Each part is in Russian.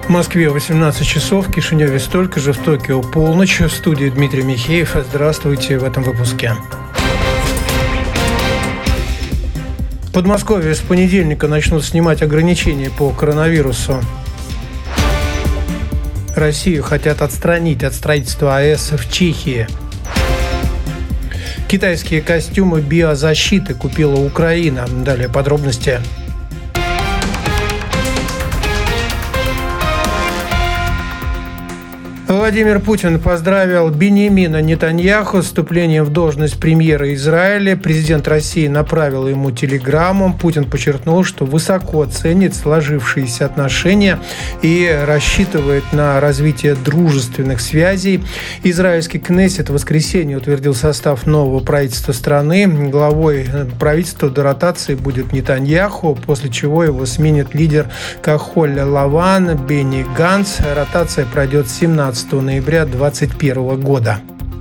В Москве 18 часов, в Кишиневе столько же, в Токио полночь. В студии Дмитрий Михеев. Здравствуйте в этом выпуске. В Подмосковье с понедельника начнут снимать ограничения по коронавирусу. Россию хотят отстранить от строительства АЭС в Чехии. Китайские костюмы биозащиты купила Украина. Далее подробности. Владимир Путин поздравил Биньямина Нетаньяху с вступлением в должность премьера Израиля. Президент России направил ему телеграмму. Путин подчеркнул, что высоко ценит сложившиеся отношения и рассчитывает на развитие дружественных связей. Израильский Кнессет в воскресенье утвердил состав нового правительства страны. Главой правительства до ротации будет Нетаньяху, после чего его сменит лидер Кахоль-Лаван Бенни Ганц. Ротация пройдет 17 ноября 2021 года.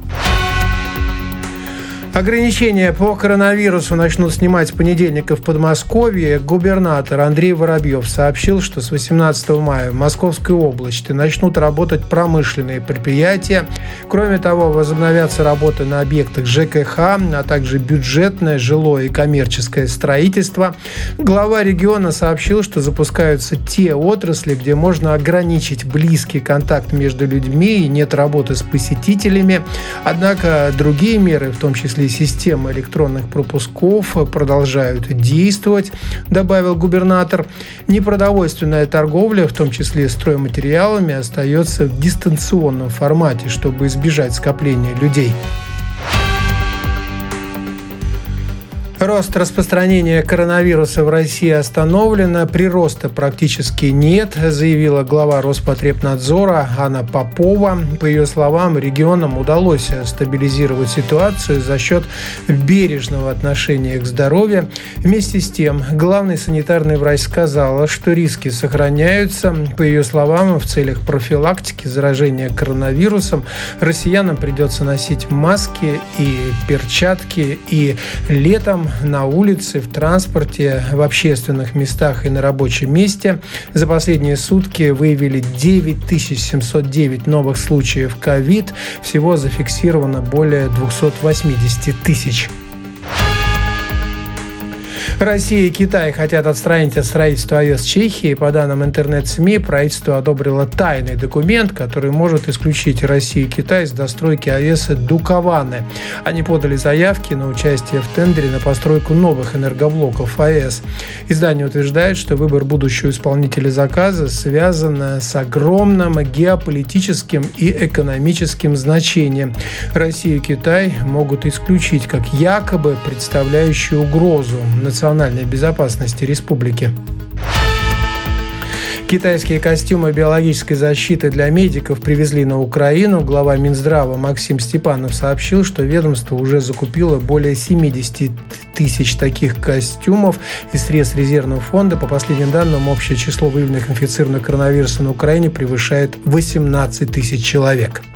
Ограничения по коронавирусу начнут снимать с понедельника в Подмосковье. Губернатор Андрей Воробьев сообщил, что с 18 мая в Московской области начнут работать промышленные предприятия. Кроме того, возобновятся работы на объектах ЖКХ, а также бюджетное, жилое и коммерческое строительство. Глава региона сообщил, что запускаются те отрасли, где можно ограничить близкий контакт между людьми и нет работы с посетителями. Однако другие меры, в том числе системы электронных пропусков, продолжают действовать, добавил губернатор. Непродовольственная торговля, в том числе стройматериалами, остается в дистанционном формате, чтобы избежать скопления людей. Рост распространения коронавируса в России остановлен, прироста практически нет, заявила глава Роспотребнадзора Анна Попова. По ее словам, регионам удалось стабилизировать ситуацию за счет бережного отношения к здоровью. Вместе с тем, главный санитарный врач сказала, что риски сохраняются. По ее словам, в целях профилактики заражения коронавирусом россиянам придется носить маски и перчатки, и летом на улице, в транспорте, в общественных местах и на рабочем месте. За последние сутки выявили 9709 новых случаев ковид. Всего зафиксировано более 280 тысяч. Россия и Китай хотят отстранить от строительства АЭС Чехии. По данным интернет-СМИ, правительство одобрило тайный документ, который может исключить Россию и Китай из достройки АЭС Дукованы. Они подали заявки на участие в тендере на постройку новых энергоблоков АЭС. Издание утверждает, что выбор будущего исполнителя заказа связан с огромным геополитическим и экономическим значением. Россия и Китай могут исключить как якобы представляющую угрозу национальной безопасности республики. Китайские костюмы биологической защиты для медиков привезли на Украину. Глава Минздрава Максим Степанов сообщил, что ведомство уже закупило более 70 тысяч таких костюмов из средств резервного фонда. По последним данным, общее число выявленных инфицированных коронавирусом на Украине превышает 18 тысяч человек.